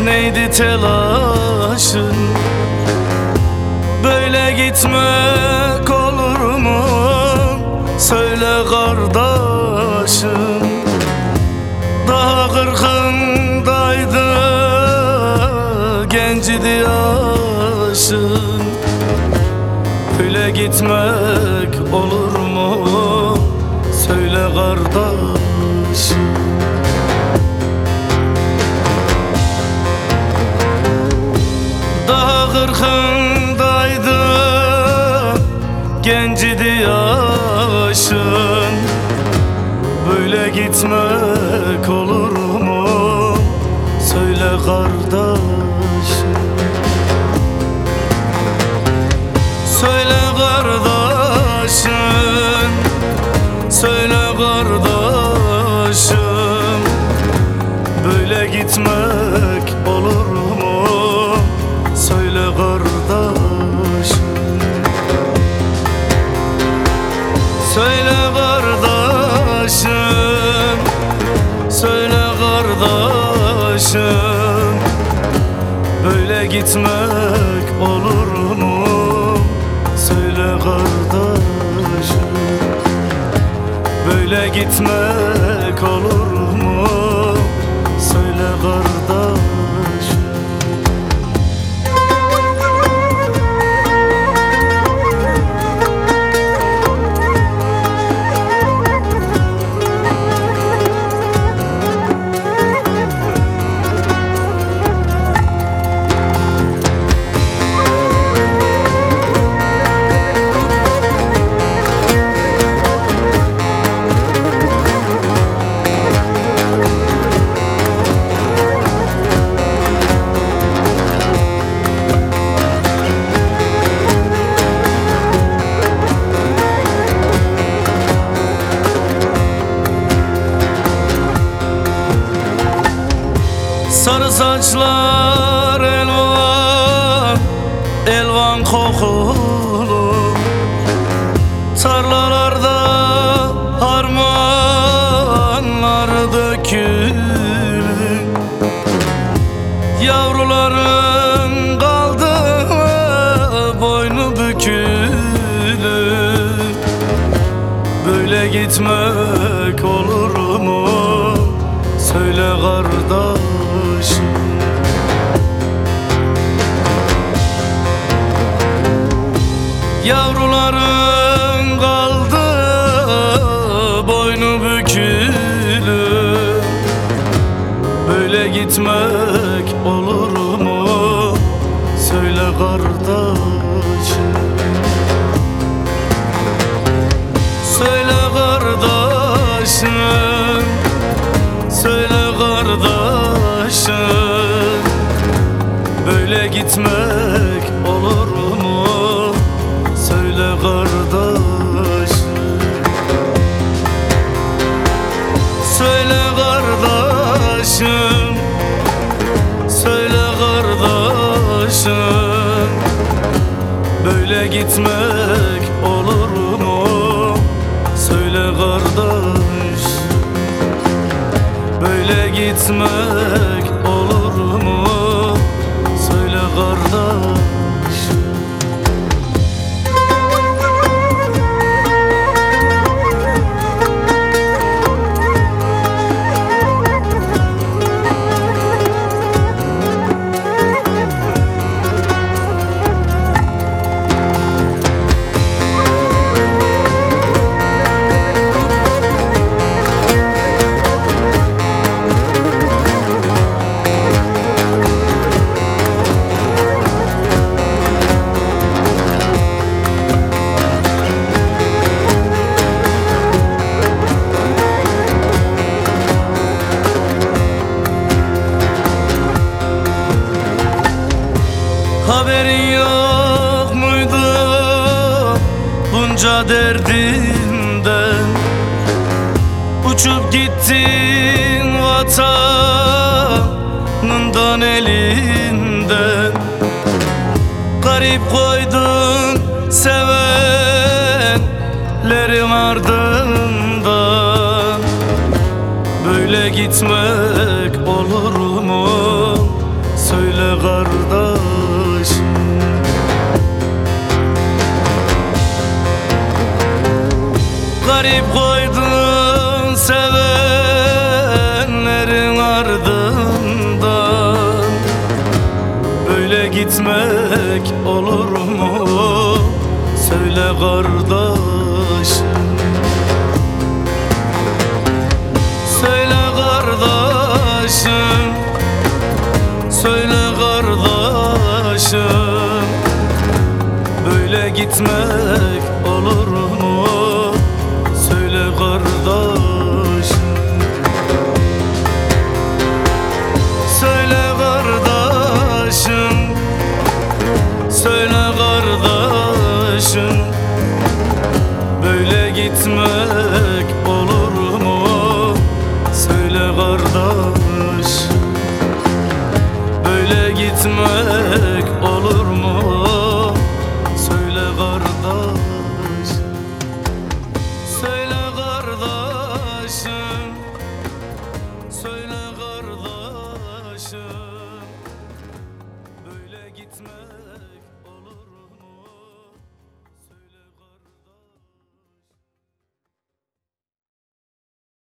neydi telaşın? Böyle gitmek olur mu? Söyle kardeşim. Daha kırkındaydı, gencidi yaşın. Böyle gitmek olur mu? Söyle kardeşim. Daha kırkındaydı, gencidi yaşın. Böyle gitmek olur mu? Söyle kardeşim. Söyle kardeşim, söyle kardeşim. Böyle gitmek olur mu? Söyle kardeşim. Söyle kardeşim, söyle kardeşim. Böyle gitmek olur mu? Söyle kardeşim. Böyle gitmek olur mu? Söyle kardeşim. Sarı saçlar elvan, elvan kokulu. Tarlalarda harmanlar dökülü. Yavruların kaldı boynu bükülü. Böyle gitmek olur mu? Söyle kardeşim. Yavruların kaldı boynu bükülü. Böyle gitmek olur mu? Söyle kardeşim. Söyle kardeşim, söyle kardeşim. Böyle gitmek olur mu? Söyle kardeşim. Söyle kardeşim, söyle kardeşim. Böyle gitmek olur mu? Söyle kardeş. Böyle gitmek olur mu? Söyle kardeş. Haberin yok muydu bunca derdinden? Uçup gittin vatanından elinden. Garip koydun sevenlerin ardından. Böyle gitmek olur mu? söyle kardeş. Garip koydun sevenlerin ardından, böyle gitmek olur mu? Söyle kardeşim. Söyle kardeşim, söyle kardeşim, böyle gitmek olur mu? Söyle kardeşim. Söyle kardeşim, söyle kardeşim, böyle gitmek olur mu? Söyle kardeş, böyle gitmek